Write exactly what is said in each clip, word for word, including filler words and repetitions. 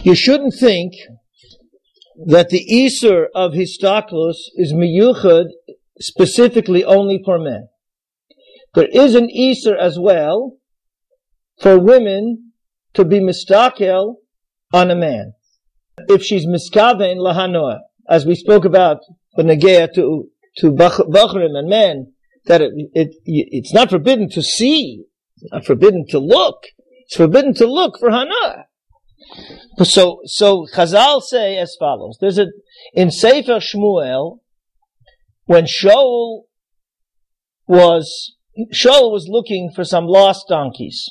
You shouldn't think that the Isur of Histaklus is miyuchad specifically only for men. There is an Isur as well for women to be mistakel on a man. If she's miskaven lahanoah, as we spoke about the negea to, to bachrim and men, that it, it, it's not forbidden to see, it's not forbidden to look, it's forbidden to look for hanoah. So, so Chazal say as follows. There's a, in Sefer Shmuel, when Shaul was, Shaul was looking for some lost donkeys.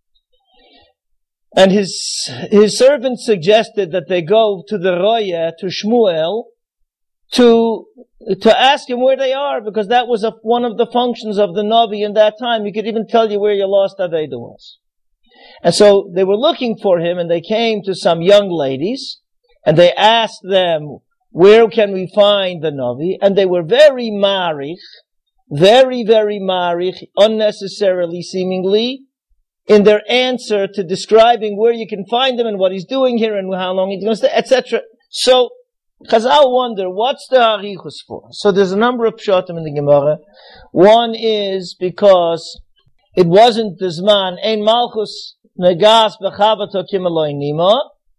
And his, his servant suggested that they go to the Roya, to Shmuel, to, to ask him where they are, because that was a, one of the functions of the Navi in that time. He could even tell you where your lost Aveda was. And so they were looking for him, and they came to some young ladies, and they asked them, where can we find the Navi? And they were very marich, very, very marich, unnecessarily seemingly, in their answer to describing where you can find him and what he's doing here and how long he's going to stay, et cetera. So Chazal wonder, what's the harichus for? So there's a number of pshatim in the Gemara. One is because it wasn't the Zman, Ein Malchus Negas B'chavato Kimaloi Nima,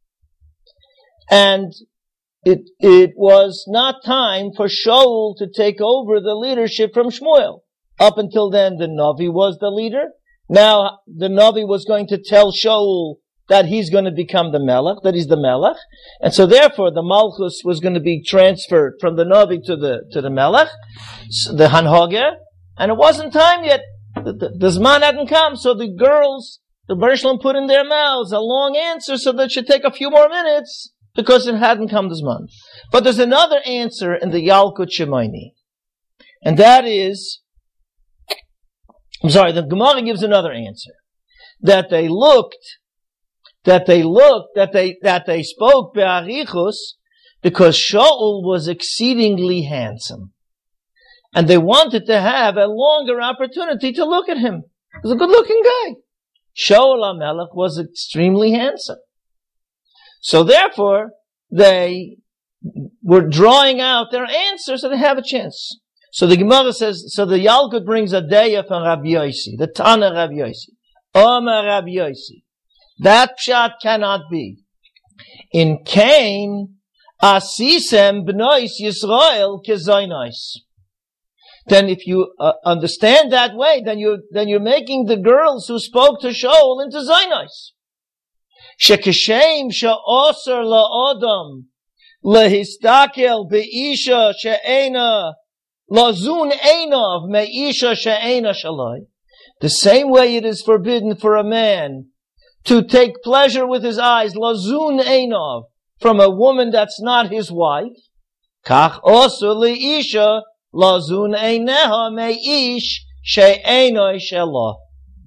and it, it was not time for Shaul to take over the leadership from Shmuel. Up until then, the Navi was the leader. Now, the Navi was going to tell Shaul that he's going to become the Melech, that he's the Melech. And so therefore, the Malchus was going to be transferred from the Navi to the, to the Melech, the Hanhoger. And it wasn't time yet. The, the, the Zman hadn't come. So the girls, the Bershlam put in their mouths a long answer so that it should take a few more minutes because it hadn't come the Zman. But there's another answer in the Yalkut Shemaini. And that is, I'm sorry, the Gemara gives another answer. That they looked, that they looked, that they, that they spoke be'arichus because Shaul was exceedingly handsome. And they wanted to have a longer opportunity to look at him. He was a good looking guy. Shaul HaMelech was extremely handsome. So therefore, they were drawing out their answer so they have a chance. So the Gemara says, so the Yalkut brings a deya from Rabbi Yossi, the Tana Rabbi Yossi. Omer Rabbi Yossi. That pshat cannot be. In Cain, asisem b'nois Yisrael kezoinos. Then if you uh, understand that way, then you're, then you're making the girls who spoke to Shaul into zoinos. Shekeshem she'oser la'odam lehistakel be'isha she'ena lazun einav me'isha she'ena shalai. The same way it is forbidden for a man to take pleasure with his eyes, lazun einav, from a woman that's not his wife, kach oser le'isha lazun eineha me'ish she'ena shalah.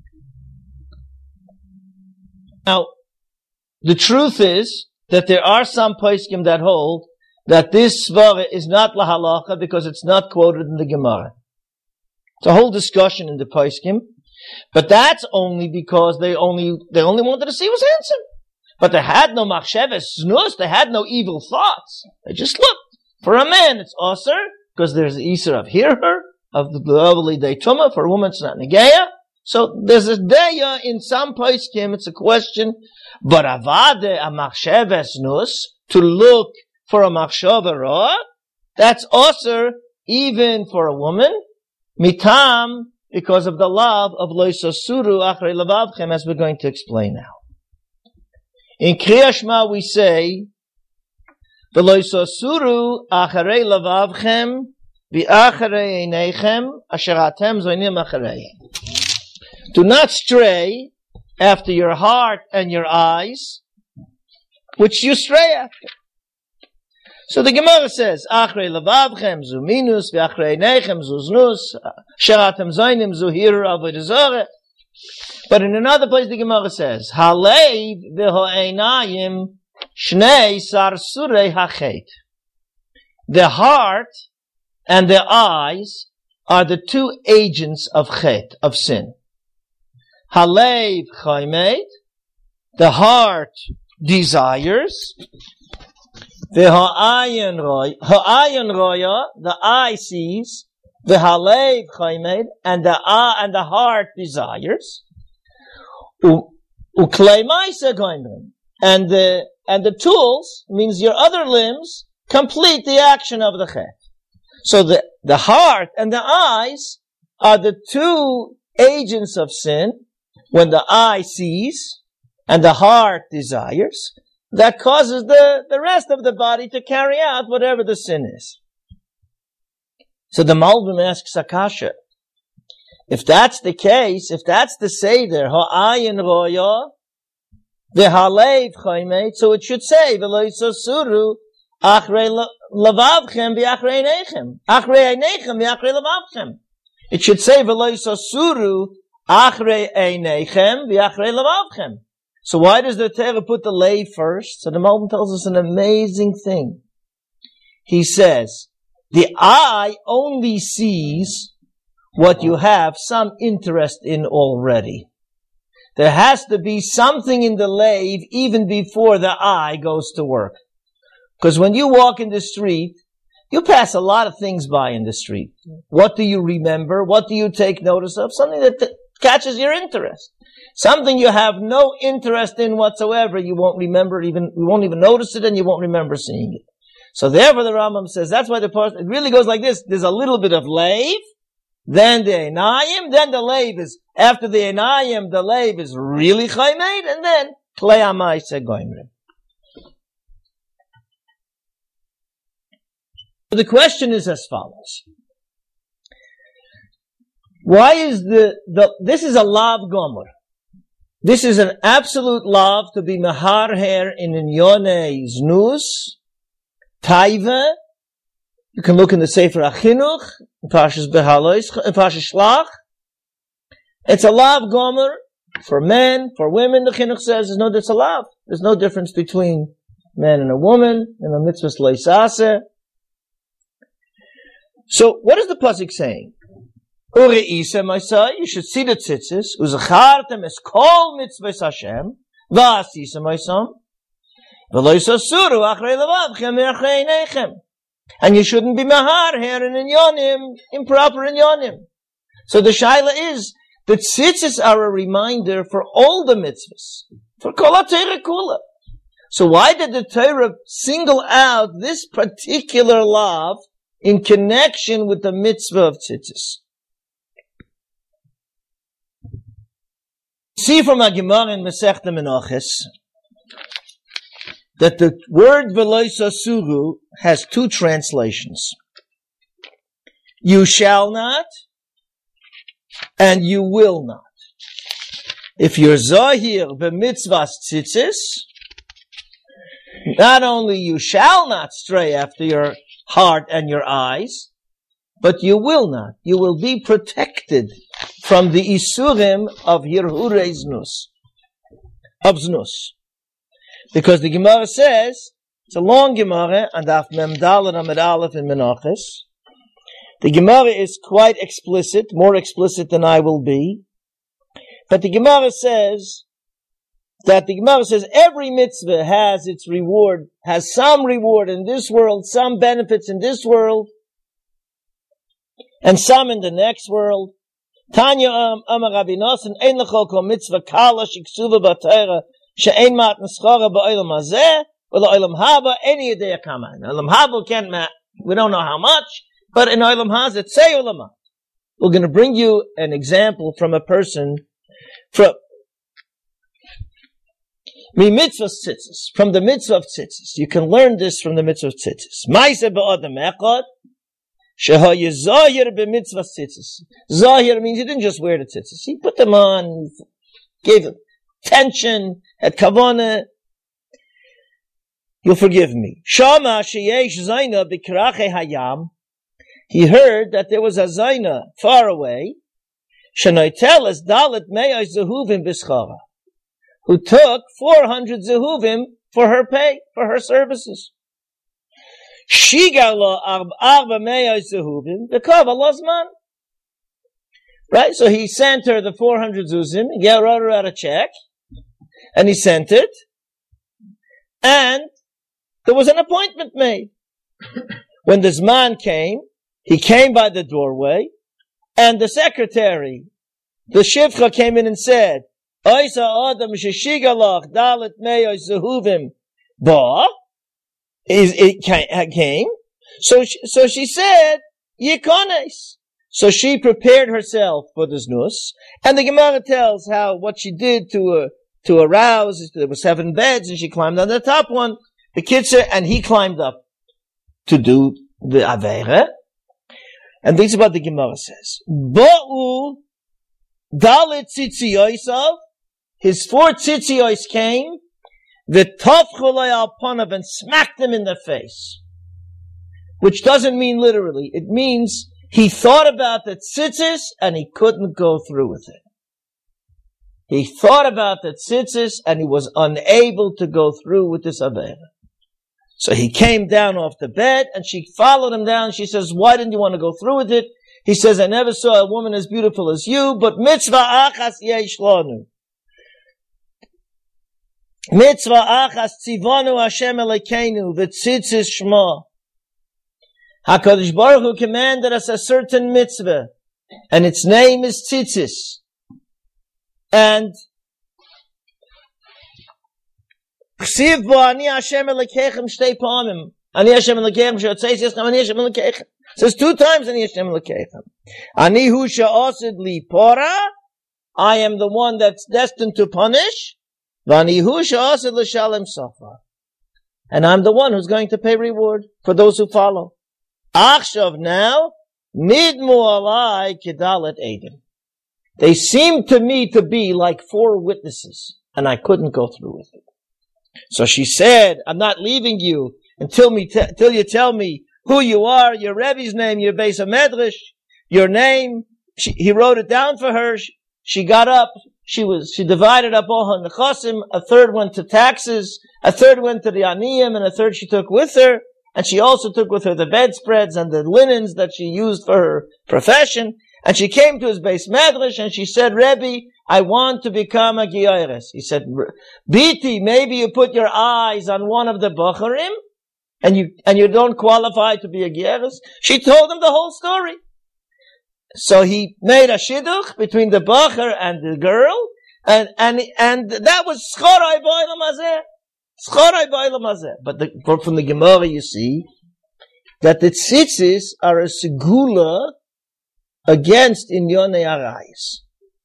Now, the truth is that there are some poskim that hold that this svara is not lahalacha because it's not quoted in the Gemara. It's a whole discussion in the poskim, but that's only because they only they only wanted to see who was handsome. But they had no machsheves znus, they had no evil thoughts. They just looked. For a man, it's osir because there's the isur of hearer of the lovely deituma. For a woman, it's not negeya. So there's a deya in some poskim. It's a question. But avade a machsheves znus, to look for a machshava ra, that's osir even for a woman, mitam, because of the love of lo yisasuru achrei levavchem, as we're going to explain now. In Kriya Shema we say, v'lo yisasuru achrei levavchem v'achrei einechem asher atem zoinim achrei. Do not stray after your heart and your eyes, which you stray after. So the Gemara says, Achrei levavchem zu minus, v'achrei einechem zu znus, sheratem zoinim zu hiru avodah zarah. But in another place the Gemara says, Halev v'ho'einayim shnei sarsurei hachet. The heart and the eyes are the two agents of chet, of sin. Halev chaimed, the heart desires. The ha'ayin roya, ha'ayin roya, the eye sees. The halev chaymed, and the ah and the heart desires. Uklei ma'isa goimrim, and the and the tools means your other limbs complete the action of the chet. So the the heart and the eyes are the two agents of sin. When the eye sees and the heart desires, that causes the, the rest of the body to carry out whatever the sin is. So the Malbim asks Akasha, if that's the case, if that's the Seder, ha'ayin roya, v'halev chaymet, so it should say, v'lo yisosuru, achrei lavavchem v'achrei neichem, achrei neichem v'achrei lavavchem. It should say, v'lo yisosuru, achrei neichem v'achrei lavavchem. So why does the Torah put the lay first? So the Malbim tells us an amazing thing. He says, the eye only sees what you have some interest in already. There has to be something in the lave even before the eye goes to work. Because when you walk in the street, you pass a lot of things by in the street. What do you remember? What do you take notice of? Something that t- catches your interest. Something you have no interest in whatsoever, you won't remember even, you won't even notice it and you won't remember seeing it. So therefore the Rambam says, that's why the person, it really goes like this. There's a little bit of lave, then the enayim, then the lave is, after the enayim, the lave is really chaymed, and then klei ha'ma'aseh goimrim. The question is as follows. Why is the, the this is a lav gomer. This is an absolute lav to be mahar her in inyonei znus, taiva. You can look in the Sefer Achinuch, in Parshas Behalois, in Parshas Shlach. It's a lav gomer for men, for women. The Chinuch says there's no, it's a lav. There's no difference between man and a woman in the mitzvahs leisaseh. So, what is the pasuk saying? Ureisa, my son, you should see the tzitzis. Uzachartem es kol mitzvahs Hashem. Va'asisa, my son. V'lo yisasuru achrei lavavchem ve'achrei neichem. And you shouldn't be mahar here in inyonim, improper inyonim. So the shaila is, the tzitzis are a reminder for all the mitzvahs. For kol ha'Torah kula. So why did the Torah single out this particular law in connection with the mitzvah of tzitzis? See from a Gemara in Masechta Menachos that the word v'lo yisasuru has two translations. You shall not, and you will not. If you're zahir b'mitzvahs tzitzis, not only you shall not stray after your heart and your eyes, but you will not. You will be protected from the isurim of hirhurei znus, of znus. Because the Gemara says, it's a long Gemara, and Daf Mem Daled Amud Aleph in Menachos. The Gemara is quite explicit, more explicit than I will be. But the Gemara says, that the Gemara says every mitzvah has its reward, has some reward in this world, some benefits in this world, and some in the next world. Tanya Amar Rabbi Nosson, ein lechol kol mitzvah kala shiksuva b'Torah she'ein matan schara ba'olam hazeh v'la'olam haba ein yedei kama. Olam haba can't ma- we don't know how much, but in olam hazeh say olam. We're going to bring you an example from a person from Mi mitzvah tzitzis, from the mitzvah of tzitzis. You can learn this from the mitzvah of tzitzis. Ma'aseh ba'adam echad shehaye zahir b'mitzvah tzitzis. Zahir means he didn't just wear the tzitzis. He put them on, gave them tension, had kavanah. You'll forgive me. Shama sheyesh zayna b'karache hayam. He heard that there was a zayna far away. Shenoitel es dalet me'ay zehuvim b'schara, who took four hundred zehuvim for her pay, for her services. Shigala arba me'ay zehuvim b'kav alazman. Right? So he sent her the four hundred zuzim, he wrote her out a check, and he sent it. and there was an appointment made. When this man came, he came by the doorway, and the secretary, the shivcha, came in and said, Oisa Adam Shishigalach Dalit Meyo Zehuvim Ba. It came. So she, so she said, Yikones. So she prepared herself for the znus, and the Gemara tells how what she did to uh, to arouse. There were seven beds, and she climbed on the top one, the kitzur, and he climbed up to do the avera. And this is what the Gemara says: Ba'u dalit tzitziyosav. His four tzitziyos came, the tafcholay al panav, and smacked him in the face. Which doesn't mean literally. It means he thought about the tzitzis and he couldn't go through with it. He thought about the tzitzis and he was unable to go through with this avera. So he came down off the bed and she followed him down. She says, why didn't you want to go through with it? He says, I never saw a woman as beautiful as you, but mitzvah achas yesh lanu. Mitzvah achas tzivanu Hashem Elokeinu v'tzitzis shma. HaKadosh Baruch Hu commanded us a certain mitzvah, and its name is tzitzis. And Chsiv bo ani Hashem Elokeichem shtei pamim. Ani Hashem Elokeichem she'otzeis yeschem ani Hashem Elokeichem. It says two times ani Hashem Elokeichem. Ani hu she'osid li pora. I am the one that's destined to punish. V'ani hu she'osid l'shalem sofa. And I'm the one who's going to pay reward for those who follow. Achshav now, nidmu alai kedalet edim. They seem to me to be like four witnesses, and I couldn't go through with it. So she said, I'm not leaving you until me t- till you tell me who you are, your Rebbe's name, your Beis HaMedrash, your name. She, he wrote it down for her. She, she got up. She was, she divided up all her nechasim. A third went to taxes. A third went to the aniyim, and a third she took with her. And she also took with her the bedspreads and the linens that she used for her profession. And she came to his Beis Medrash and she said, Rebbe, I want to become a Giyaris. He said, Biti, maybe you put your eyes on one of the Bacharim and you, and you don't qualify to be a Giyaris. She told him the whole story. So he made a shidduch between the Bachar and the girl, and, and, and that was Schorai B'olam Hazeh. But the, from the Gemara you see that the tzitzis are a segula against inyonei arayis.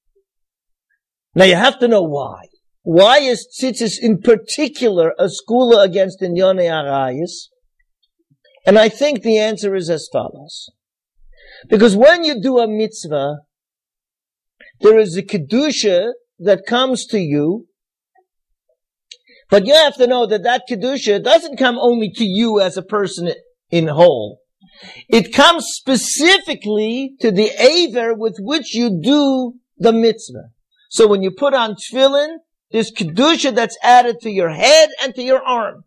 Now you have to know why. Why is tzitzis in particular a segula against inyonei arayis? And I think the answer is as follows. Because when you do a mitzvah, there is a kedusha that comes to you. But you have to know that that Kedusha doesn't come only to you as a person in whole. It comes specifically to the Aver with which you do the mitzvah. So when you put on tefillin, there's Kedusha that's added to your head and to your arm.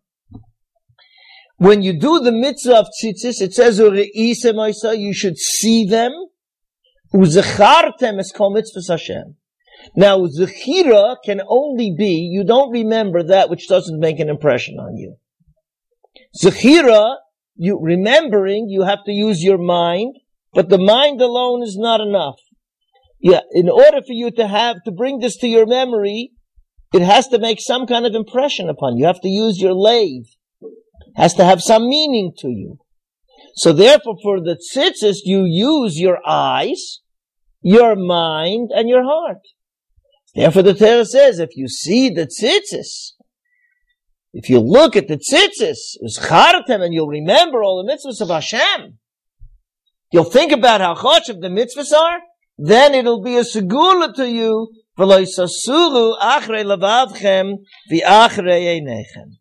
When you do the mitzvah of tzitzis, it says, you should see them. U'zechartem es kol mitzvahs Hashem. Now, zechira can only be, you don't remember that which doesn't make an impression on you. Zechira, you, remembering, you have to use your mind, but the mind alone is not enough. Yeah, in order for you to have, to bring this to your memory, it has to make some kind of impression upon you. You have to use your lathe. It has to have some meaning to you. So therefore, for the tzitzis, you use your eyes, your mind, and your heart. Therefore, the Torah says, if you see the tzitzis, if you look at the tzitzis, u'zchartem, and you'll remember all the mitzvahs of Hashem, you'll think about how choshev the mitzvahs are, then it'll be a segula to you, v'lo yisasuru achrei levavchem v'achrei einechem.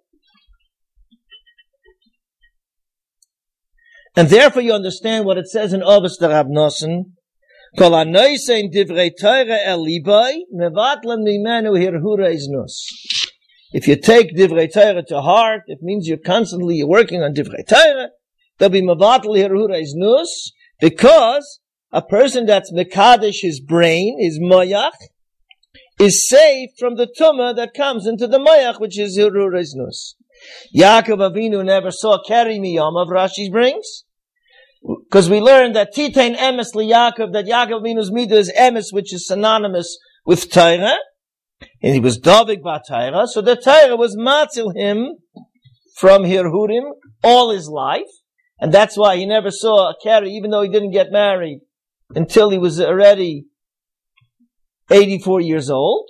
And therefore you understand what it says in Ovos Rab Nosson, Kol hanosein divrei Torah el libai, mevatlen mimenu hirhura iznus. If you take divrei Torah to heart, it means you're constantly working on divrei Torah. There'll be mevatl hirhura iznus, because a person that's mekadesh his brain, his moyach, is safe from the tumah that comes into the mayach, which is hirur iznus. Yaakov Avinu never saw keri miyamav, Rashi brings, because we learned that titain emes li Yaakov, that Yaakov Avinu's midah is emes, which is synonymous with Torah, and he was davik ba Torah, so the Torah was matzil him from hirhurim all his life, and that's why he never saw a keri, even though he didn't get married until he was already eighty-four years old.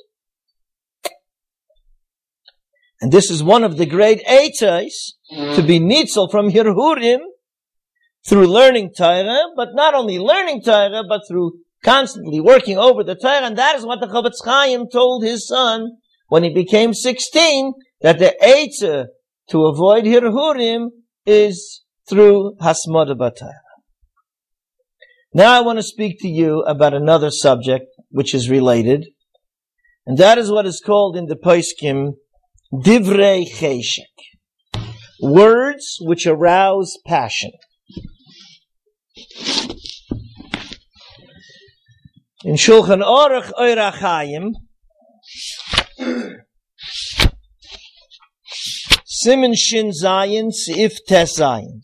And this is one of the great eitzos, to be nitzel from hirhurim through learning Torah, but not only learning Torah, but through constantly working over the Torah. And that is what the Chofetz Chaim told his son when he became sixteen, that the eitzah to avoid hirhurim is through hasmada b'Torah. Now I want to speak to you about another subject which is related, and that is what is called in the Poskim divrei cheshek, words which arouse passion. In Shulchan Aruch Orach Chaim, Siman Shin Zayin Seif Tes Zayin,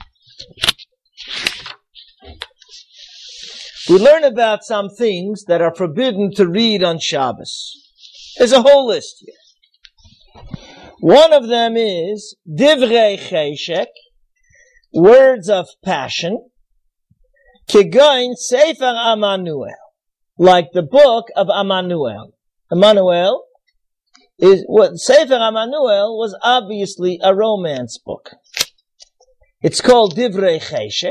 we learn about some things that are forbidden to read on Shabbos. There's a whole list here. One of them is divrei cheshek, words of passion, kegoin sefer Amanuel, like the book of Amanuel. Amanuel is what Sefer Amanuel was obviously a romance book. It's called divrei cheshek,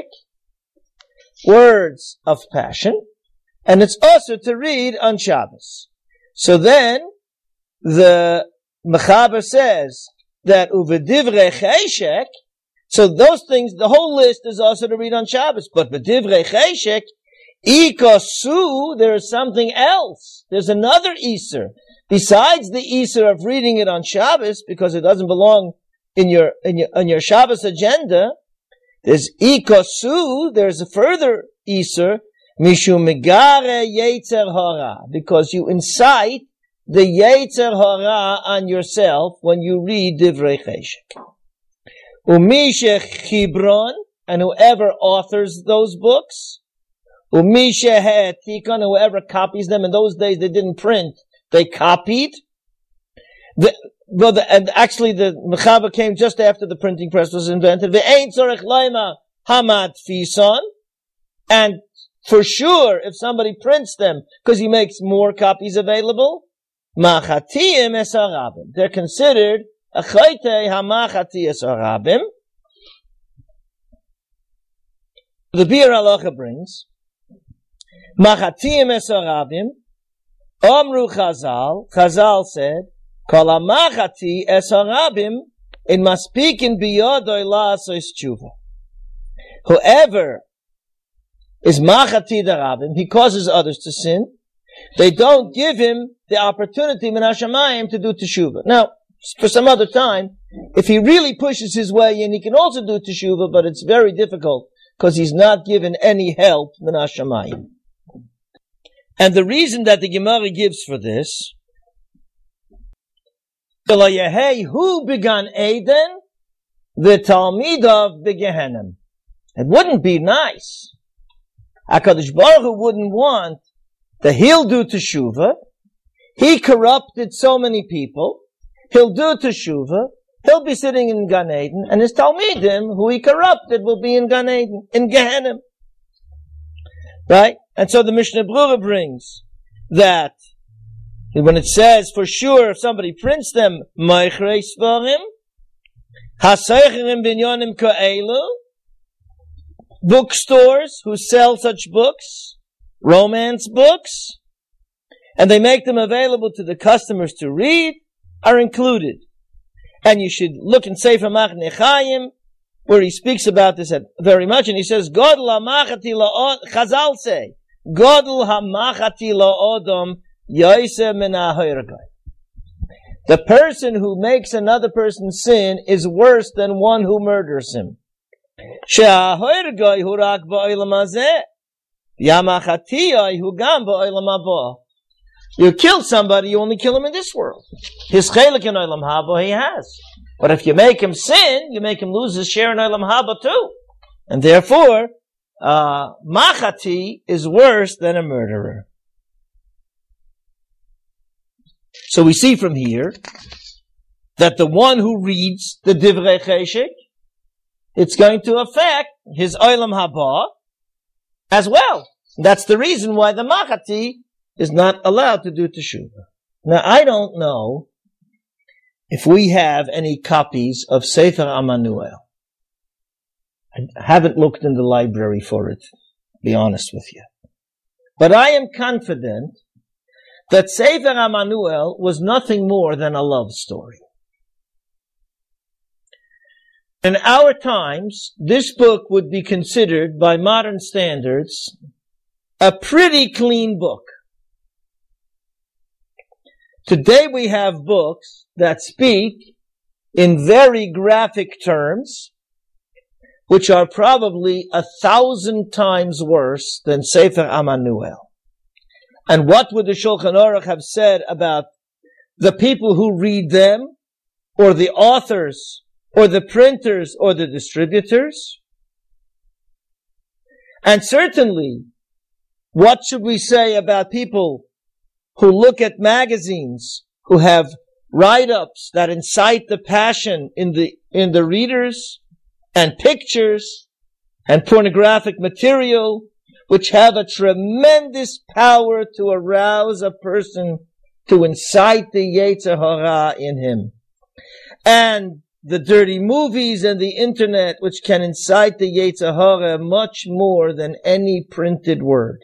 words of passion, and it's also to read on Shabbos. So then, the Mechaber says that uvedivrei cheshek, so those things, the whole list is also to read on Shabbos, but vedivrei cheshek, ikosu, there is something else. There's another Easter. Besides the Easter of reading it on Shabbos, because it doesn't belong in your, in your, on your Shabbos agenda, there's ikosu, there's a further Easter, mishum megare yetzer hara, because you incite the yetzer hara on yourself when you read divrei cheshek. Umishe chibron, and whoever authors those books, umishe he'etikon, whoever copies them. In those days they didn't print, they copied. The, well, the, and actually the Mechaber came just after the printing press was invented. Ve'ein tzorech laima hamad fison, and for sure, if somebody prints them, because he makes more copies available, machatiyim es harabim. They're considered a chayte hamachati es harabim. The Bir Halacha brings, machatiyim es harabim, Omru Chazal, Chazal said, Kol hamachati es harabim, in maspikin biyodoi la'asos tshuva. Whoever is machati darabim, he causes others to sin, they don't give him the opportunity min hashamayim to do teshuvah. Now, for some other time, if he really pushes his way in, he can also do teshuvah, but it's very difficult because he's not given any help min hashamayim. And the reason that the Gemara gives for this, who began Eden? The Talmid of the Gehenim. It wouldn't be nice. HaKadosh Baruch Hu wouldn't want that he'll do teshuvah. He corrupted so many people. He'll do teshuvah. He'll be sitting in Gan Eden, and his Talmidim, who he corrupted, will be in Gan Eden, in Gehenim. Right? And so the Mishnah Brura brings that when it says for sure if somebody prints them, Meichrei Svarim, Haseicherim Binyonim Ka'elu, bookstores who sell such books, romance books, and they make them available to the customers to read, are included. And you should look in Sefer Machnei Chaim, where he speaks about this very much, and he says, Godel hamachati la'odom, Chazal say, Godel hamachati la'odom yoyse min ha'horgai. The person who makes another person sin is worse than one who murders him. She'ha'horgai hu rak ba'olam hazeh, yamachati hu gam ba'olam haba. You kill somebody, you only kill him in this world. His chelik in Olam Haba he has. But if you make him sin, you make him lose his share in Olam Haba too. And therefore, uh, machati is worse than a murderer. So we see from here that the one who reads the Divrei Cheshek, it's going to affect his Olam Haba as well. That's the reason why the machati is not allowed to do teshuvah. Now, I don't know if we have any copies of Sefer Amanuel. I haven't looked in the library for it, to be honest with you. But I am confident that Sefer Amanuel was nothing more than a love story. In our times, this book would be considered, by modern standards, a pretty clean book. Today we have books that speak in very graphic terms, which are probably a thousand times worse than Sefer Amanuel. And what would the Shulchan Aruch have said about the people who read them, or the authors, or the printers, or the distributors? And certainly, what should we say about people who look at magazines, who have write-ups that incite the passion in the, in the readers, and pictures, and pornographic material, which have a tremendous power to arouse a person, to incite the Yetzer Hara in him. And the dirty movies and the internet, which can incite the Yetzer Hara much more than any printed word.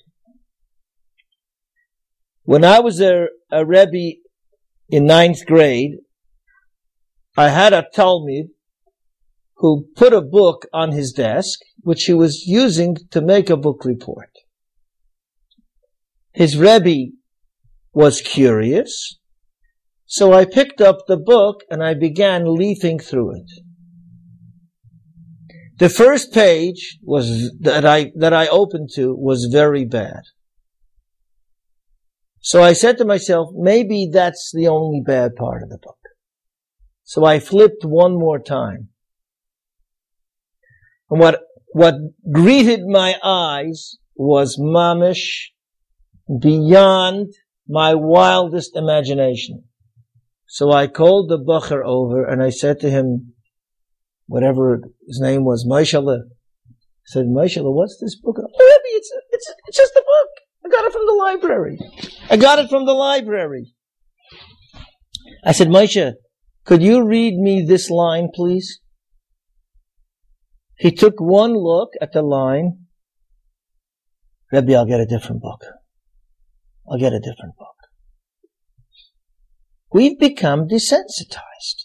When I was a, a Rebbe in ninth grade, I had a Talmud who put a book on his desk, which he was using to make a book report. His Rebbe was curious, so I picked up the book and I began leafing through it. The first page was that I that I opened to was very bad. So I said to myself, maybe that's the only bad part of the book. So I flipped one more time. And what, what greeted my eyes was mamish beyond my wildest imagination. So I called the Bacher over and I said to him, whatever his name was, Moishala. I said, Moishala, what's this book? Oh, Rebbe, it's, it's, it's just a book. I got it from the library. I got it from the library. I said, Moshe, could you read me this line, please? He took one look at the line. Rebbe, I'll get a different book. I'll get a different book. We've become desensitized.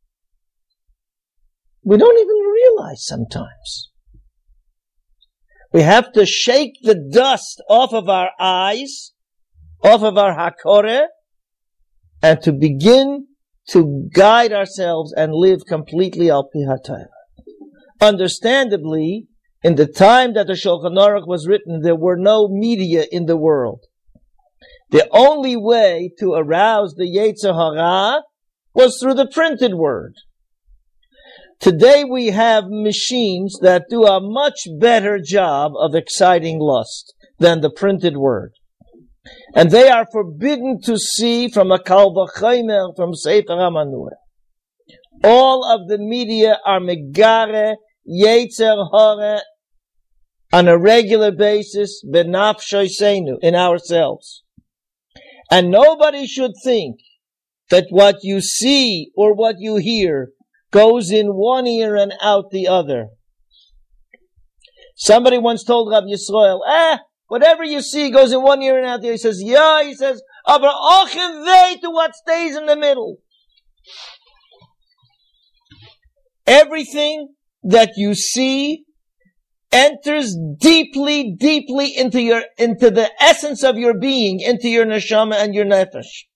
We don't even realize sometimes. We have to shake the dust off of our eyes, off of our hakore, and to begin to guide ourselves and live completely al pi haTorah. Understandably, in the time that the Shulchan Aruch was written, there were no media in the world. The only way to arouse the Yetzer Hara was through the printed word. Today we have machines that do a much better job of exciting lust than the printed word. And they are forbidden to see from a Kal V'chomer, from Sefer Amanuel. All of the media are megare, Yetzer Hara, on a regular basis, benafshoseinu, in ourselves. And nobody should think that what you see or what you hear goes in one ear and out the other. Somebody once told Rav Yisrael, ah, whatever you see goes in one ear and out the other. He says, yeah, he says, aber ochen weh to what stays in the middle. Everything that you see enters deeply, deeply into your, into the essence of your being, into your neshama and your nefesh.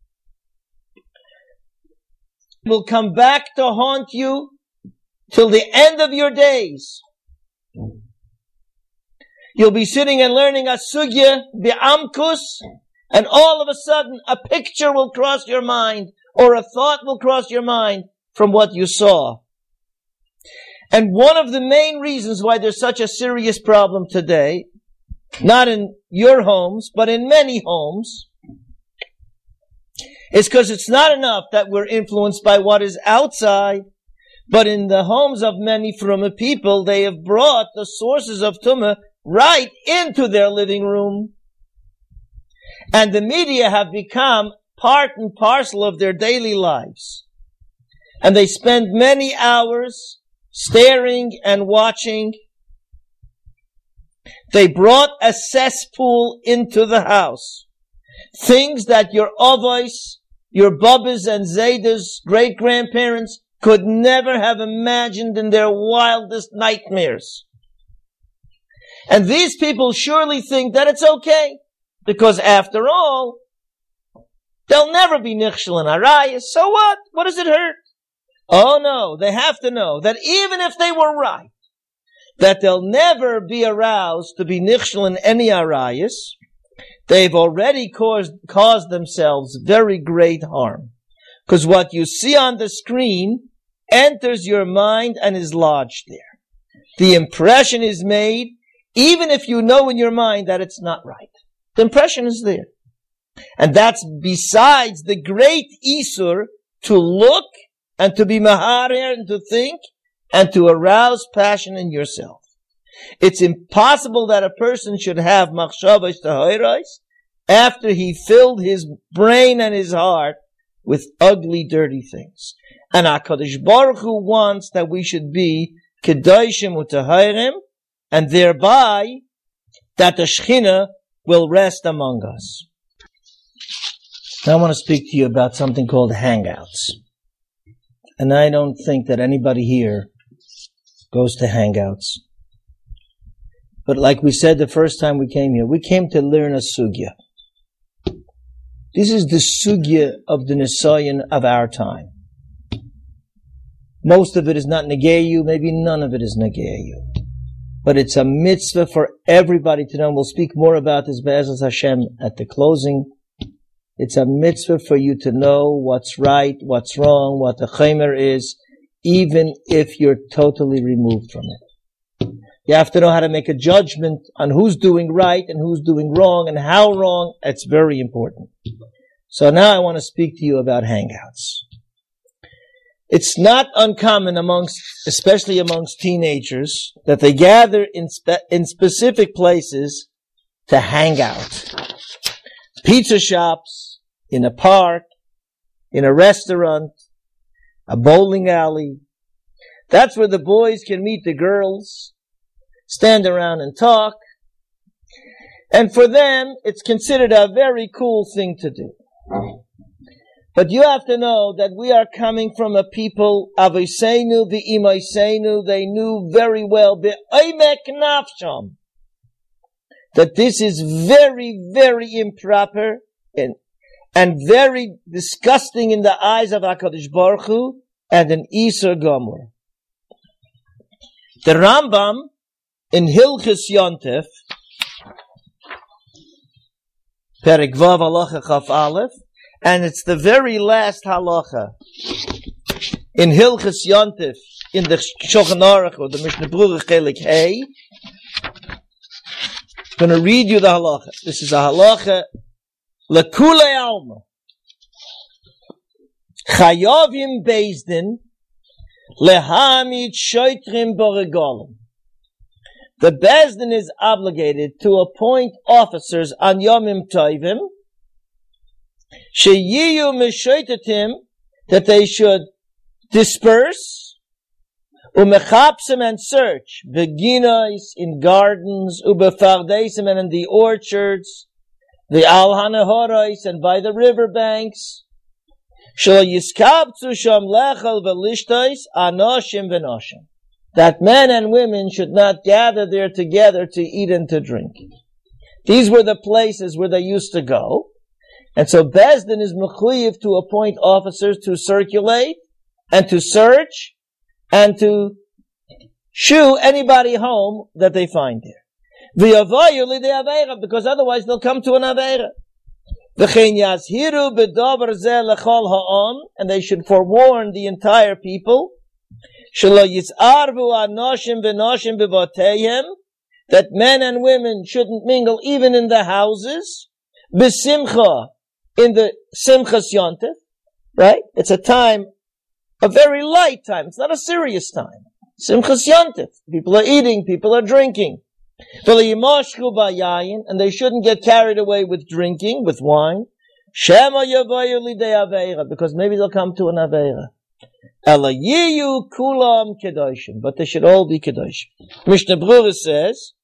Will come back to haunt you till the end of your days. You'll be sitting and learning a sugya bi'amkus, And all of a sudden, a picture will cross your mind, or a thought will cross your mind from what you saw. And one of the main reasons why there's such a serious problem today, not in your homes, but in many homes, is because it's not enough that we're influenced by what is outside, but in the homes of many Fruma people, they have brought the sources of Tumah right into their living room. And the media have become part and parcel of their daily lives. And they spend many hours staring and watching. They brought a cesspool into the house. Things that your avos, your babas and zaydas, great-grandparents could never have imagined in their wildest nightmares. And these people surely think that it's okay, because after all, they'll never be nichshel in arayos. So what? What does it hurt? Oh no, they have to know that even if they were right, that they'll never be aroused to be nichshel in any arayos, they've already caused, caused themselves very great harm. Because what you see on the screen enters your mind and is lodged there. The impression is made, even if you know in your mind that it's not right. The impression is there. And that's besides the great isur to look and to be maharer and to think and to arouse passion in yourself. It's impossible that a person should have machshavos tahoros after he filled his brain and his heart with ugly, dirty things. And HaKadosh Baruch Hu wants that we should be kedoshim utahirim, and thereby that the Shechina will rest among us. Now I want to speak to you about something called Hangouts. And I don't think that anybody here goes to Hangouts. But like we said the first time we came here, we came to learn a sugya. This is the sugya of the Nisayan of our time. Most of it is not Negeyu, maybe none of it is Negeyu. But it's a mitzvah for everybody to know. We'll speak more about this Be'ezus Hashem at the closing. It's a mitzvah for you to know what's right, what's wrong, what the chaymer is, even if you're totally removed from it. You have to know how to make a judgment on who's doing right and who's doing wrong and how wrong. It's very important. So now I want to speak to you about Hangouts. It's not uncommon amongst, especially amongst teenagers, that they gather in spe- in specific places to hang out. Pizza shops, in a park, in a restaurant, a bowling alley. That's where the boys can meet the girls, stand around and talk. And for them, it's considered a very cool thing to do. But you have to know that we are coming from a people, Aviseinu v'imaseinu, they knew very well, be'omek nafsham, that this is very, very improper and, and very disgusting in the eyes of HaKadosh Baruch Hu and an Isur Gomor. The Rambam in Hilchos Yontef, Perek Vav Halacha Chaf Aleph, and it's the very last halacha in Hilchos Yontef in the Shulchan Aruch or the Mishnah Berurah Chelik Hey. I'm going to read you the halacha. This is a halacha L'kulei alma. Chayavim Bezdin lehamid shoitrim b'regalim. The Bezdin is obligated to appoint officers on Yomim Tovim sheyiyu mishoitetim, that they should disperse umechapsim and search beginos in gardens ubefardesim and in the orchards the al hanahoros and by the river banks shel yiskabtzu sham lechel velishtos anoshim v'noshim, that men and women should not gather there together to eat and to drink. These were the places where they used to go. And so Bezdin is mechuyev to appoint officers to circulate and to search and to shoo anybody home that they find there. Because otherwise they'll come to an aveira. V'chein yazhiru b'davar zeh lechol ha'am, and they should forewarn the entire people. Shelo yizarvu anoshim v'noshim b'vateihem, that men and women shouldn't mingle even in the houses. B'simcha, in the simchas yontif, right? It's a time, a very light time. It's not a serious time. Simchas yontif. People are eating, people are drinking. And they shouldn't get carried away with drinking, with wine. Because maybe they'll come to an aveira. But they should all be kedoshim. Mishnah Berurah says,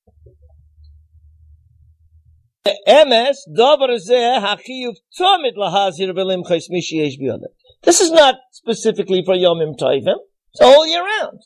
this is not specifically for Yomim Tovim. It's all year round.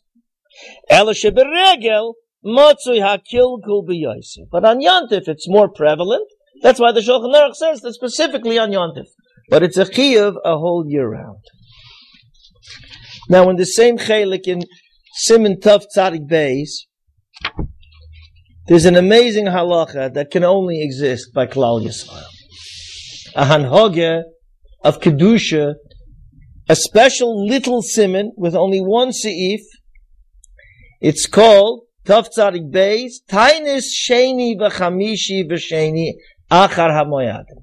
But on Yontif, it's more prevalent. That's why the Shulchan Aruch says that specifically on Yontif. But it's a chiyuv a whole year round. Now, in the same chelik in Siman Tov Tzadik Beis, there's an amazing halacha that can only exist by Klal Yisrael. A hanhoge of Kedusha, a special little siman with only one seif. It's called Tov Tzadik Beis, Tainis Sheni v'Chamishi v'Sheni Achar HaMoyadim.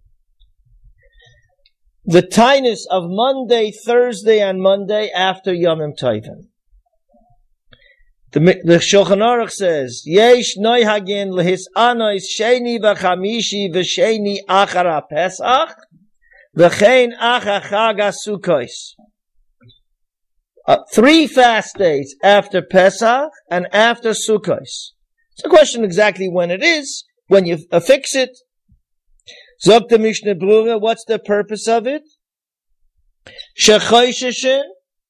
The Tainis of Monday, Thursday, and Monday after Yomim Tovim. The, the Shulchan Aruch says, Yesh noihagin lehis anois Sheni v'Chamishi v'Sheni Achar HaPesach v'chein Achar Chag HaSukkos. Uh, three fast days after Pesach and after Sukkot. It's a question exactly when it is, when you affix it. Zog the Mishnah Berurah, what's the purpose of it? Shechosheshin,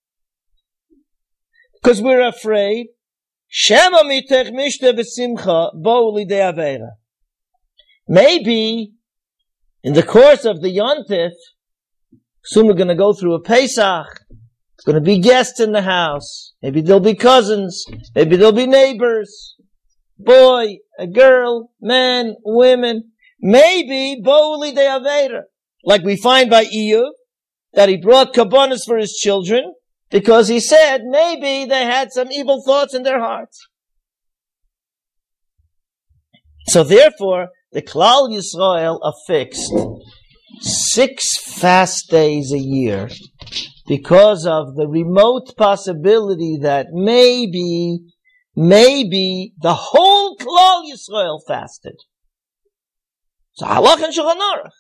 because we're afraid. Shema mitech mishta v'simcha bo lidei aveira. Maybe in the course of the Yontif, soon we're going to go through a Pesach. There's going to be guests in the house. Maybe there'll be cousins. Maybe there'll be neighbors. Boy, a girl, men, women. Maybe bo'uli de avera. Like we find by Iyuv, that he brought kabbanas for his children, because he said maybe they had some evil thoughts in their hearts. So therefore, the Klal Yisrael affixed six fast days a year, because of the remote possibility that maybe, maybe the whole Klal Yisrael fasted. So halach and Shulchan Aruch.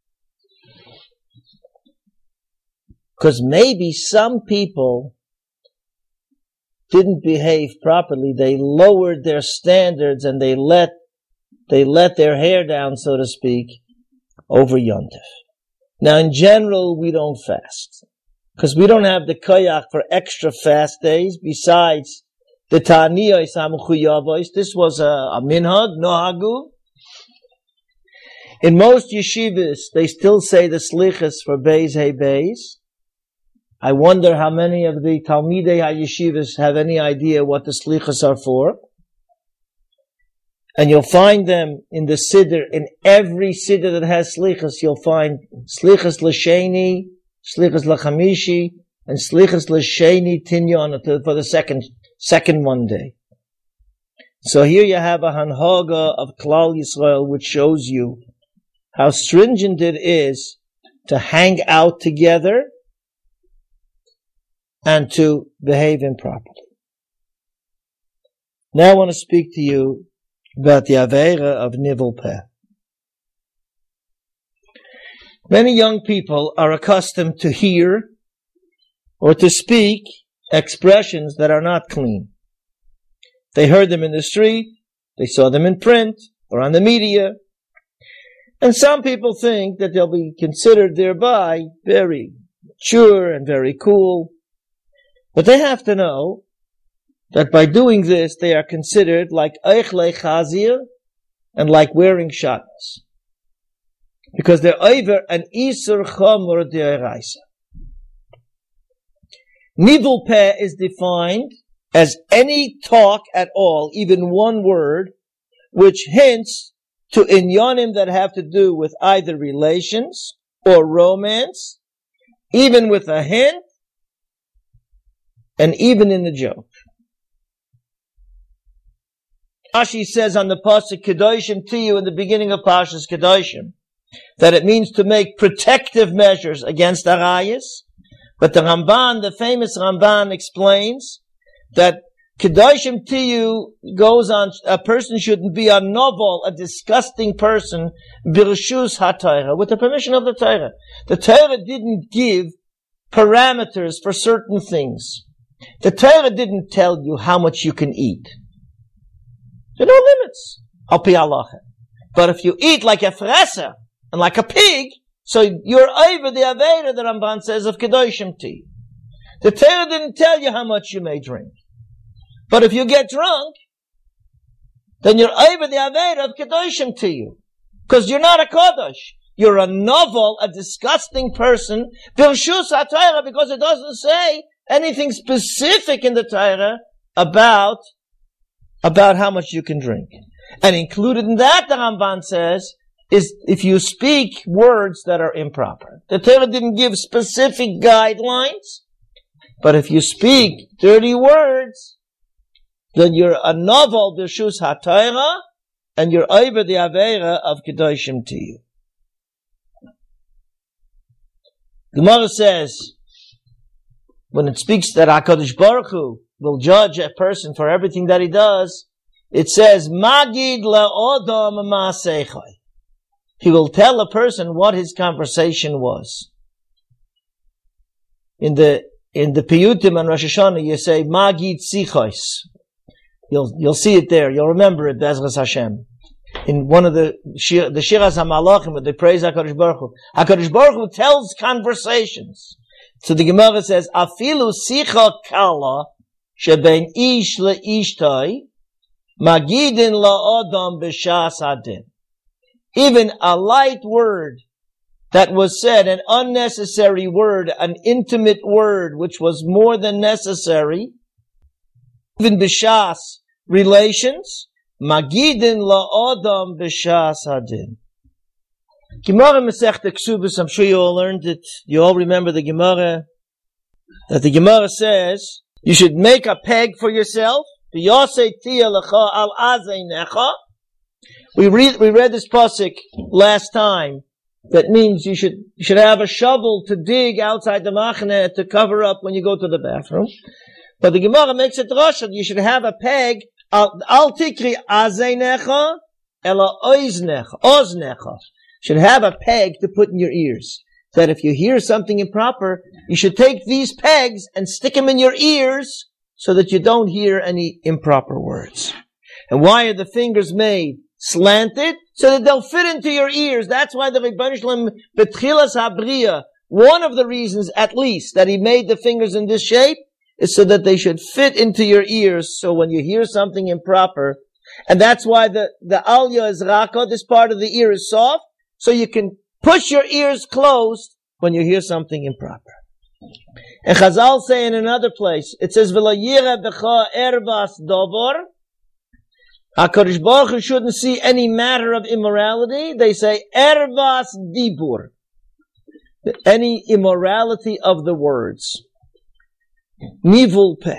Because maybe some people didn't behave properly. They lowered their standards and they let, they let their hair down, so to speak, over Yontif. Now in general, we don't fast. Because we don't have the koyach for extra fast days, besides the ta'aniyos ha'mechuyavos. This was a, a minhag, nohagu. In most yeshivas, they still say the slichas for beis hey beis. I wonder how many of the talmidei ha'yeshivas have any idea what the slichas are for. And you'll find them in the siddur, in every siddur that has slichas, you'll find slichas l'sheni, slichas l'chamishi, and slichas l'sheni tinyon for the second, second Monday. So here you have a hanhaga of Klal Yisrael, which shows you how stringent it is to hang out together and to behave improperly. Now I want to speak to you about the Aveira of Nivel Peh. Many young people are accustomed to hear or to speak expressions that are not clean. They heard them in the street, they saw them in print or on the media, and some people think that they'll be considered thereby very mature and very cool. But they have to know that by doing this, they are considered like Eichlei Chazir and like wearing shatnas. Because they're over an Isur Chomor De'eraisa. Nivel Peh is defined as any talk at all, even one word, which hints to inyanim that have to do with either relations or romance, even with a hint, and even in the joke. Rashi says on the pasuk Kedoshim Tiyu in the beginning of Parshas Kedoshim that it means to make protective measures against arayas. But the Ramban, the famous Ramban, explains that Kedoshim Tiyu goes on, a person shouldn't be a novel, a disgusting person, birshus ha-Torah, with the permission of the Torah. The Torah didn't give parameters for certain things. The Torah didn't tell you how much you can eat. There are no limits. Al pi halacha. But if you eat like a freser and like a pig, so you're over the Aveda, the Ramban says, of Kedoshim Tiyu. The Torah didn't tell you how much you may drink. But if you get drunk, then you're over the Aveda of Kedoshim Tiyu. Because you're not a Kodosh. You're a novel, a disgusting person, Birshus HaTorah, because it doesn't say anything specific in the Torah about, about how much you can drink. And included in that, the Ramban says, is if you speak words that are improper. The Torah didn't give specific guidelines, but if you speak dirty words, then you're a novel Birshus HaTorah, and you're over the Aveira of Kedoshim Tiyu. The Gemara says, when it speaks that HaKadosh Baruch Hu will judge a person for everything that he does, it says, Magid la'odam ma'aseichai. He will tell a person what his conversation was. In the in the Piyutim and Rosh Hashanah, you say Magid Sichos. You'll you'll see it there. You'll remember it, Bezras Hashem. In one of the the Shiras HaMalachim, where they praise HaKadosh Baruch Hu. HaKadosh Baruch Hu tells conversations. So the Gemara says, Afilu Sicha Kala Shebein Ish LeIshtai Magidin LaOdam B'Shas Hadin. Even a light word that was said, an unnecessary word, an intimate word, which was more than necessary, even b'shas relations, magidin la'odam b'shas hadin. Gemara Masechta Ksubos, I'm sure you all learned it. You all remember the Gemara, that the Gemara says, you should make a peg for yourself. V'yosei tia lecha al azeinecha. We read, we read this pasuk last time. That means you should, you should have a shovel to dig outside the machane to cover up when you go to the bathroom. But the Gemara makes it Rosh, you should have a peg, al tikri azeinecha, ela oiznecha, oznecha. Should have a peg to put in your ears. That if you hear something improper, you should take these pegs and stick them in your ears so that you don't hear any improper words. And why are the fingers made slanted? So that they'll fit into your ears. That's why the Rebbeinu Shalom B'tchilas Habriya, one of the reasons at least that he made the fingers in this shape is so that they should fit into your ears. So when you hear something improper, and that's why the, the alya is raka, this part of the ear is soft, so you can push your ears closed when you hear something improper. And Chazal say in another place, it says, V'lo yireh b'cha ervas dovor. HaKadosh Baruch Hu shouldn't see any matter of immorality. They say, ervas dibur. Any immorality of the words. Nivul peh.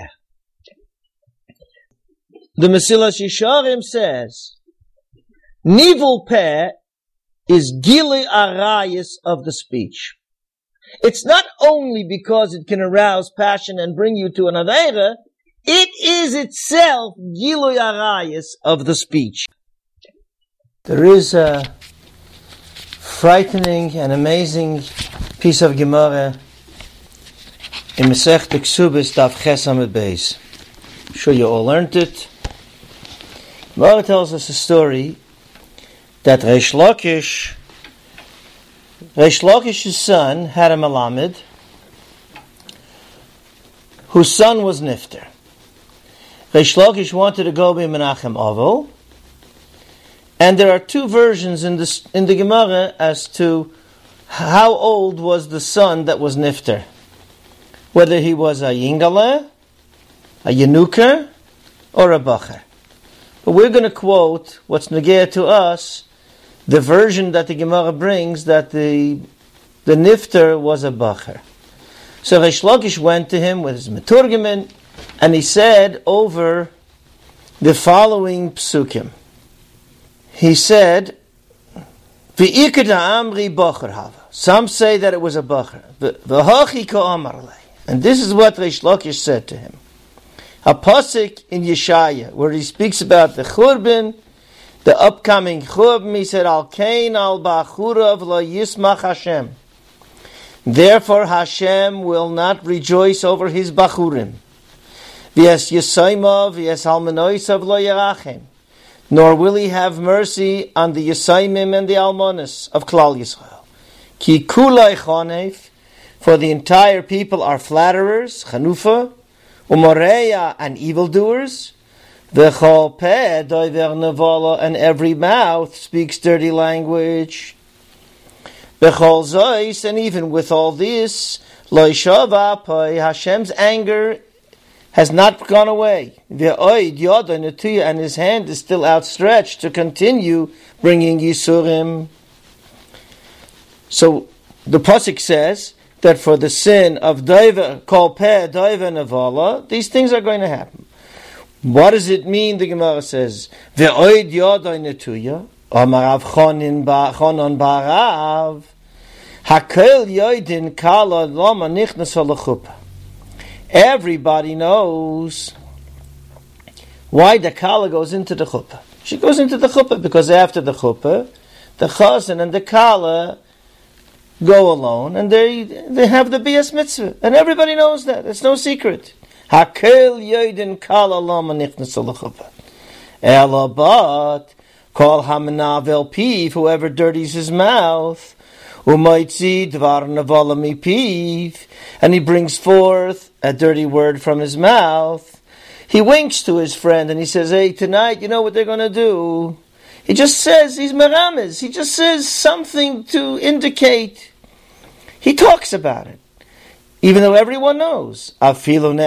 The Mesilas Yesharim says, Nivul peh is gili arayis of the speech. It's not only because it can arouse passion and bring you to an aveira, it is itself Giluy Arayis of the speech. There is a frightening and amazing piece of Gemara in Masechta Ksubos Daf Ches Amud Beis. I'm sure you all learned it. Gemara tells us a story that Reish Lakish, Reish Lakish's son had a Melamed whose son was Nifter. Reish Lakish wanted to go be Menachem Avol, and there are two versions in the in the Gemara as to how old was the son that was Nifter, whether he was a Yingale, a Yenuker, or a Bacher. But we're going to quote what's negea to us the version that the Gemara brings that the the nifter was a bacher. So Reish Lakish went to him with his meturgemin, and he said over the following psukim. He said, "V'ikad amri bacher hava." Some say that it was a bacher. V'hachi ka'amar lei. And this is what Reish Lakish said to him. A pasuk in Yeshaya, where he speaks about the churban, the upcoming churban, he said, Al kain al bachurav lo yismach Hashem. Therefore Hashem will not rejoice over his bachurim. V'es yisaymav, v'es almanoisav lo yerachem. Nor will he have mercy on the yisaymim and the almonis of Klal Yisrael. Ki kulai chonef, for the entire people are flatterers, chanufa, umoreya, and evildoers. V'chol peh doiver nevala, and every mouth speaks dirty language. V'chol zois, and even with all this, lo shava poi, Hashem's anger has not gone away. V'oid yoda netuya, and his hand is still outstretched to continue bringing yisurim. So the pasuk says that for the sin of doiver kol peh doiver nevala, these things are going to happen. What does it mean? The Gemara says, "Ve'oid yodai netuya, amar Rav Chonon barav, hakel yoidin kala lama nichnas halachuppah." Everybody knows why the kala goes into the chuppah. She goes into the chuppah because after the chuppah, the chazan and the kala go alone, and they they have the bias mitzvah, and everybody knows that. It's no secret. Hakel yoidin kala lama nichnas halachuppah. Elabat kol hamanavel piv, whoever dirties his mouth, umaitzi dvar navala mi piv, and he brings forth a dirty word from his mouth. He winks to his friend and he says, "Hey, tonight, you know what they're going to do?" He just says, he's merames. He just says something to indicate. He talks about it. Even though everyone knows. Even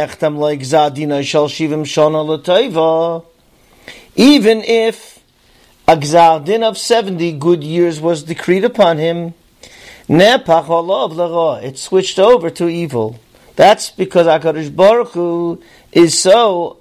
if a gzar din of seventy good years was decreed upon him, it switched over to evil. That's because HaKadosh Baruch Hu is so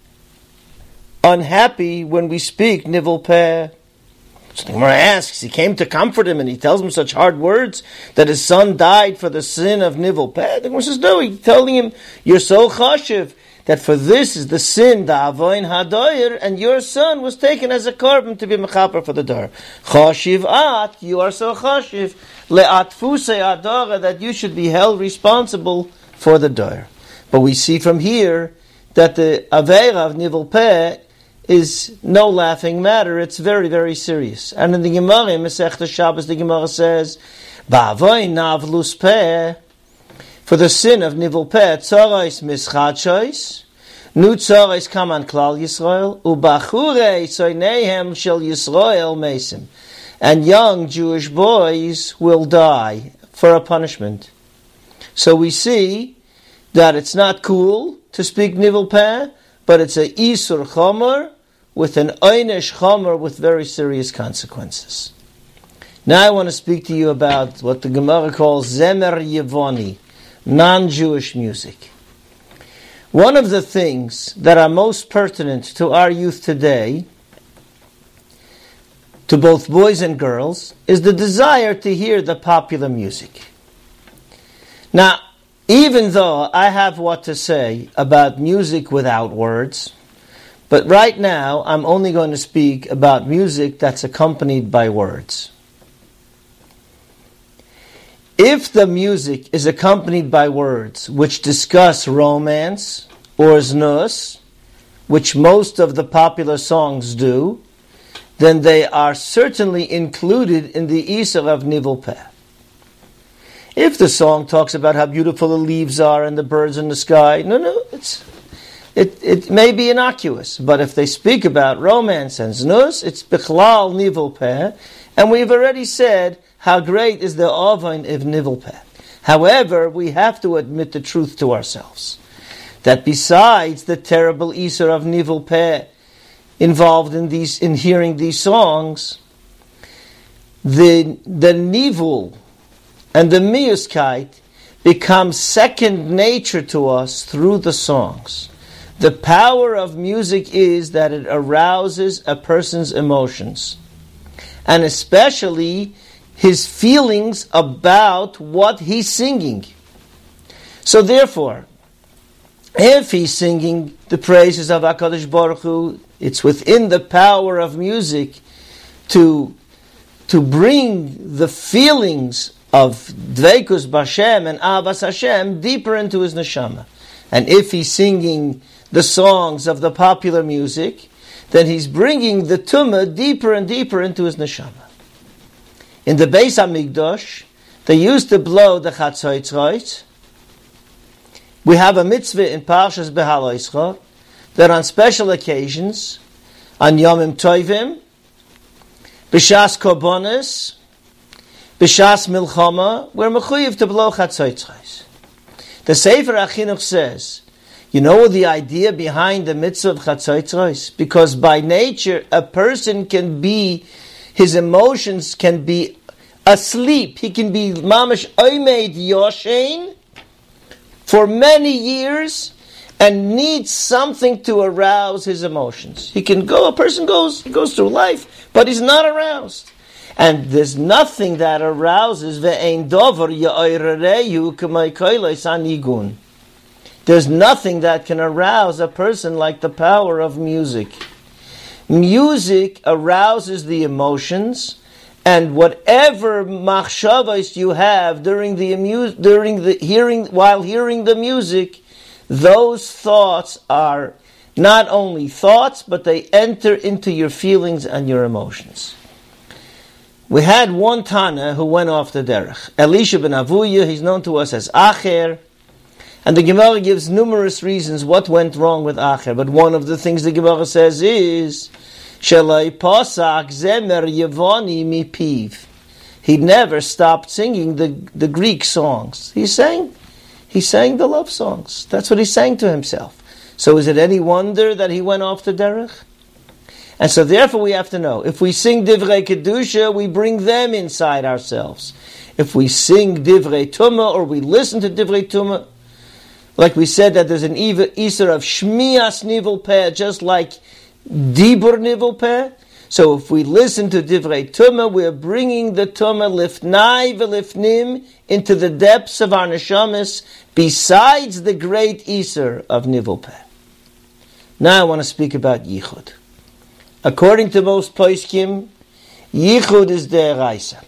unhappy when we speak nivel peh. So the Gemara asks, he came to comfort him and he tells him such hard words that his son died for the sin of nivel peh. The Gemara says, no, he's telling him, you're so chashiv that for this is the sin, the avoin hadoyer, and your son was taken as a korban to be mechaper for the dar. Chashiv at, you are so chashiv, le'atfusei adara, that you should be held responsible for the dar. But we see from here that the aveira of nivel peh is no laughing matter. It's very, very serious. And in the Gemara, in Masechta Shabbos, the Gemara says, ba'avoin navlus peh, for the sin of nivel peh, tzarais mischadshos, nu tzarais kaman klal Yisrael, ubachurei soinehem shel Yisrael mesim, and young Jewish boys will die for a punishment. So we see that it's not cool to speak nivel peh, but it's a isur chomer with an oynesh chomer with very serious consequences. Now I want to speak to you about what the Gemara calls zemer yevoni, non-Jewish music. One of the things that are most pertinent to our youth today, to both boys and girls, is the desire to hear the popular music. Now, even though I have what to say about music without words, but right now I'm only going to speak about music that's accompanied by words. If the music is accompanied by words which discuss romance or znus, which most of the popular songs do, then they are certainly included in the Isur of nivel peh. If the song talks about how beautiful the leaves are and the birds in the sky, no, no, it's it it may be innocuous. But if they speak about romance and znus, it's bichlal nivel peh, and we've already said how great is the ovain of nivel peh. However, we have to admit the truth to ourselves, that besides the terrible Isur of nivel peh involved in these in hearing these songs, the the nivul and the miuskite becomes second nature to us through the songs. The power of music is that it arouses a person's emotions, and especially his feelings about what he's singing. So therefore, if he's singing the praises of HaKadosh Baruch Hu, it's within the power of music to, to bring the feelings of Dveikus B'Hashem and Avas Hashem deeper into his neshama. And if he's singing the songs of the popular music, then he's bringing the tumah deeper and deeper into his neshama. In the Beis HaMikdash, they used to blow the Chatzotzros. We have a mitzvah in Parshas Behaloischa that on special occasions, on Yomim Tovim, B'Shas Korbanos, B'Shas Milchama, we're mechuyev to blow Chatzotzros. The Sefer HaChinuch says, you know the idea behind the mitzvah of Chatzotzros? Because by nature, a person can be, his emotions can be asleep. He can be mamash oimed yoshein for many years and needs something to arouse his emotions. He can go, a person goes, he goes through life, but he's not aroused. And there's nothing that arouses ve'ein dover ya'oirereyu k'may koilos anigun. There's nothing that can arouse a person like the power of music. Music arouses the emotions, and whatever machshavos you have during the amu- during the hearing while hearing the music, those thoughts are not only thoughts, but they enter into your feelings and your emotions. We had one Tana who went off the derech. Elisha ben Avuya, he's known to us as Acher. And the Gemara gives numerous reasons what went wrong with Acher. But one of the things the Gemara says is, Shelai pasak zemer yevoni mi piv. He never stopped singing the, the Greek songs. He sang, he sang the love songs. That's what he sang to himself. So is it any wonder that he went off the derech? And so therefore we have to know, if we sing Divrei Kedusha, we bring them inside ourselves. If we sing Divrei Tumah, or we listen to Divrei Tumah, like we said that there's an Isser of Shmias Nivel Peh, just like Dibur Nivel Peh. So if we listen to Divrei Tumah, we're bringing the Tumah Lifnai V'Lifnim into the depths of our neshamas, besides the great Isser of Nivel Peh. Now I want to speak about Yichud. According to most poskim, Yichud is deraisa.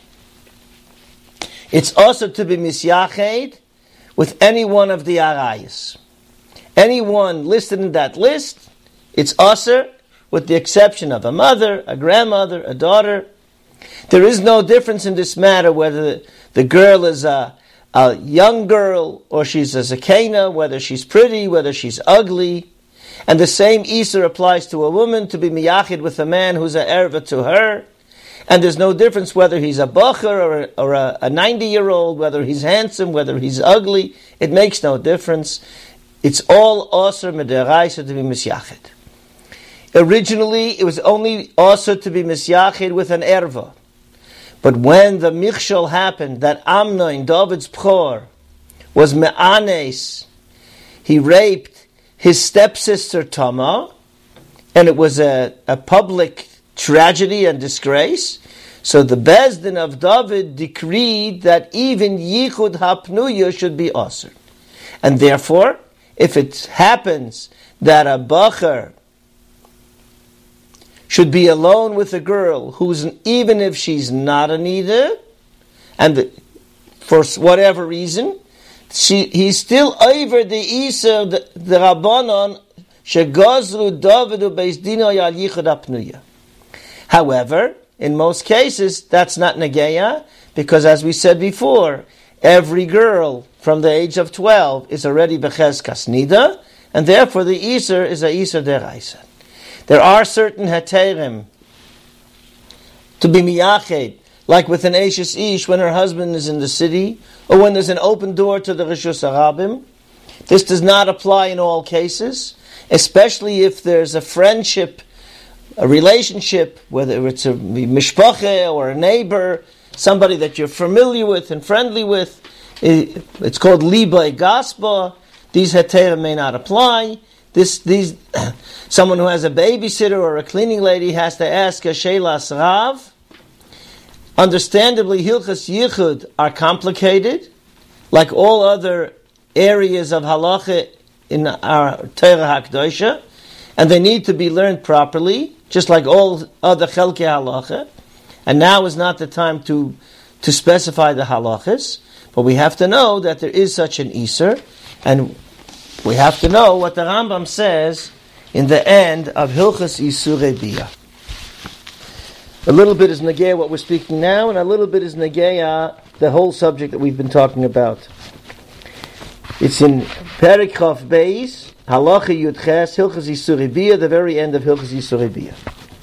It's also to be misyached with any one of the arayas. Anyone listed in that list, it's aser, with the exception of a mother, a grandmother, a daughter. There is no difference in this matter whether the girl is a, a young girl or she's a zakena, whether she's pretty, whether she's ugly. And the same Isser applies to a woman to be miyachid with a man who's an erva to her. And there's no difference whether he's a bacher or, a, or a, a ninety-year-old, whether he's handsome, whether he's ugly. It makes no difference. It's all aser mid'oraisa to be misyachid. Originally, it was only aser to be misyachid with an erva. But when the michshol happened, that Amnon, David's bchor, was me'anes, he raped his stepsister Tamar, and it was a, a public tragedy and disgrace. So the Bezdin of David decreed that even Yichud Hapnuya should be aser. And therefore, if it happens that a bacher should be alone with a girl who's, even if she's not a nida, and the, for whatever reason, She, he's still over the Isa, the, the Rabbanon, Shegazru Davidu Beisdino Yal Yichud Apnuya. However, in most cases, that's not Negeya, because as we said before, every girl from the age of twelve is already Bechezkas Nida, and therefore the Isser is a Isser Deraisa. There are certain Heterim to be Miyached, like with an Eishes Ish when her husband is in the city, or when there's an open door to the Rishus Harabim. This does not apply in all cases, especially if there's a friendship a relationship, whether it's a mishpache or a neighbor, somebody that you're familiar with and friendly with, it's called libay gaspa. These heterim may not apply. This, these, someone who has a babysitter or a cleaning lady has to ask a shelas rav. Understandably, hilchas yichud are complicated, like all other areas of halacha in our Torah HaKdosha, and they need to be learned properly, just like all other chelkei halacha. And now is not the time to to specify the halachas, but we have to know that there is such an iser, and we have to know what the Rambam says in the end of Hilchas Isurei Bia. A little bit is Negea what we're speaking now, and a little bit is Negea the whole subject that we've been talking about. It's in Perek Chav Beis, Halacha Yud Ches, Hilchas Isurei Bia, the very end of Hilchas Isurei Bia.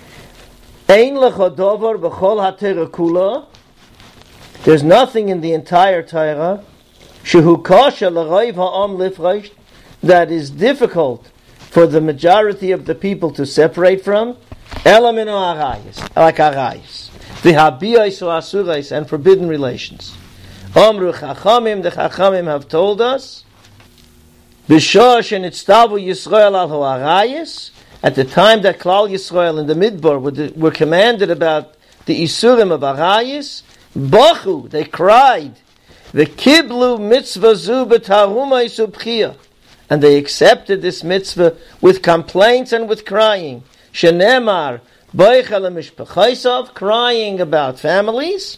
Ein lecha davar b'chol ha-Torah kula. There's nothing in the entire Torah shehu kasha l'rayv ha'am lifresh, that is difficult for the majority of the people to separate from. Ela mino arayis, like arayis, v'habiyos or asurais, and forbidden relations. Amru chachamim, the chachamim have told us, b'shah shenitztavu Yisrael al ha'arayis, at the time that Klal Yisrael in the Midbar were, were commanded about the Isurim of Arayis, Bachu, they cried, the Kiblu mitzvah zu b'tarumai subchiyah, and they accepted this mitzvah with complaints and with crying. Shenemar, Beichel mishpachaisav, crying about families,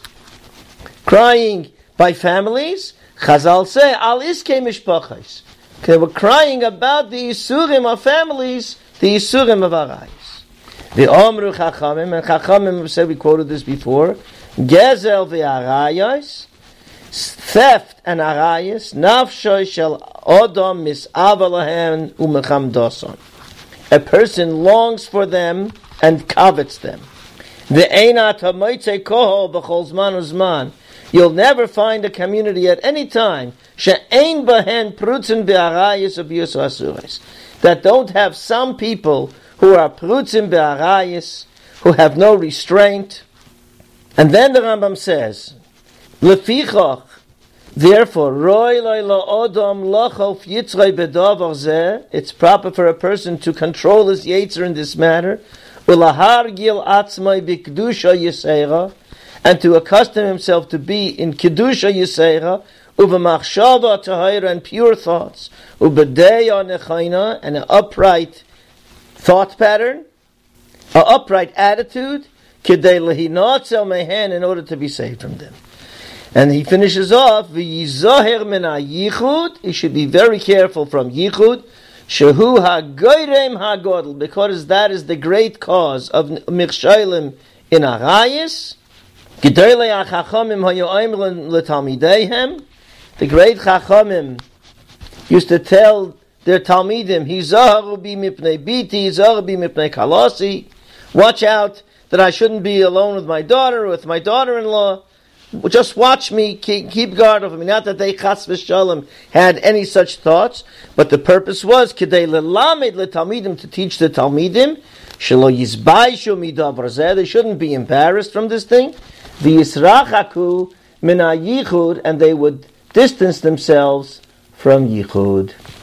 crying by families. Chazal say, Al iskei mishpachais. They were crying about the Isurim of families, the Yisurim of Arayis. The Omru Chachamim, and Chachamim have said, we quoted this before, Gezel v'Arayis, theft and Arayis, Nafshoy shel Odom mis'ava lahem u'mechamdoson. A person longs for them and covets them. Ve'einat ha'motzei kohol b'chol zman u'zman. You'll never find a community at any time she'ein bahen prutzin be'arayis abiyus asures, that don't have some people who are prutzim be'arayis, who have no restraint. And then the Rambam says, Lefichach, therefore, roy lo odom lachof yitzrei bedavar zeh, it's proper for a person to control his yetzer in this matter, ulahar gil atzmai b'kedusha yiseira, and to accustom himself to be in kedusha yiseira, uv'machshava tahira, and pure thoughts, u'b'deya nechaina, and an upright thought pattern, an upright attitude, kidei lehinotzel mehen, in order to be saved from them. And he finishes off, v'yizoher min ha-yichud, he should be very careful from yichud, shehu ha-goyrem ha-godel, because that is the great cause of michshailim in Arayis. Gedolei ha-chachamim hayo'ayim l'talmideihem, the great chachamim used to tell their talmidim, hizaharu bi mipnei biti, hizaharu bi mipnei kalasi, watch out that I shouldn't be alone with my daughter or with my daughter-in-law. Just watch me, keep, keep guard over me. Not that they chas v'shalom had any such thoughts, but the purpose was kedei lelamed letalmidim, to teach the talmidim shelo yizbaishu midavar zeh, they shouldn't be embarrassed from this thing. V'yisrachaku min ha-yichud, and they would distance themselves from yichud.